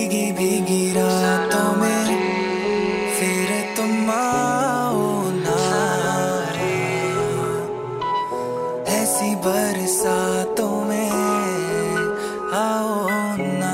भीगी भीगी रातों में फिर तुम आओ ना, ऐसी बरसातों में आओ ना।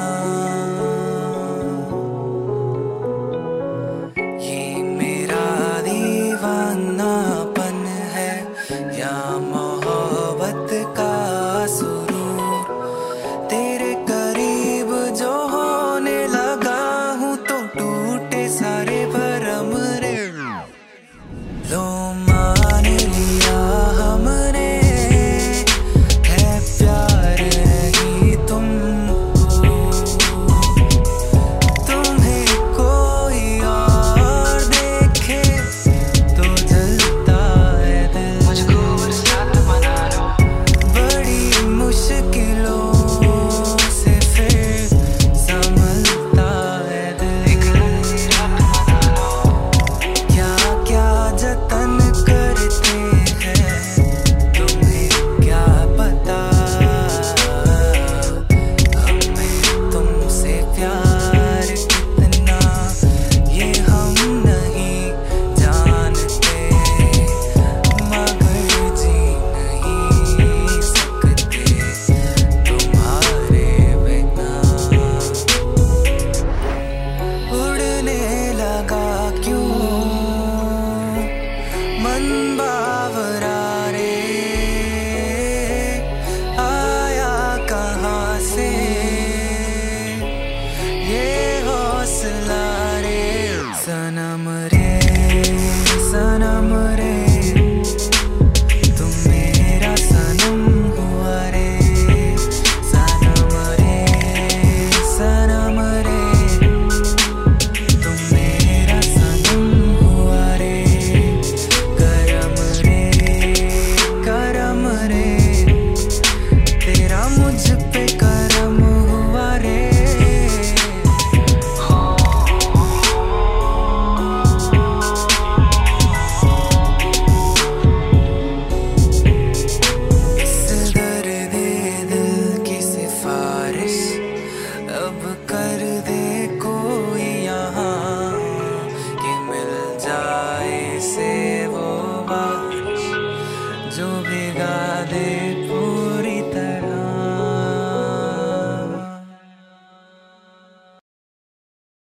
ये मेरा दीवानापन है या मोहब्बत का सुरूर, तेरे करीब जो होने लगा हूँ तो टूटे सारे भरम रे। लो मान लिया हमने है प्यार ही तुमको, तुम्हें कोई और देखे तो जलता है दिल। मुझको बरसात बना लो, बड़ी मुश्किलों से फिर संभलता है दिल। क्या क्या जतन करते हैं तुम्हें क्या पता, हमें तुमसे प्यार कितना ये हम नहीं जानते, मगर जी नहीं सकते तुम्हारे बिना। उड़ने लगा क्यों मन बावरा रे, आया कहाँ से ये हौसला रे। सनम रे सनम रे, तुम मेरा सनम हुआ रे। सनम रे सनम रे, तुम मेरा सनम हुआ रे। करम रे तेरा मुझ पे करम हुआ रे। इस दर्द दिल की सिफारिश अब कर दे